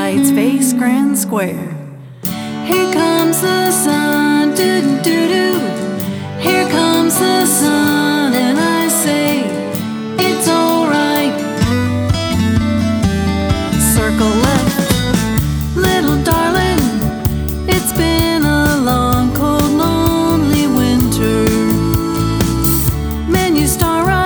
lights face Grand Square. Here comes the sun, doo doo doo. Here comes the sun.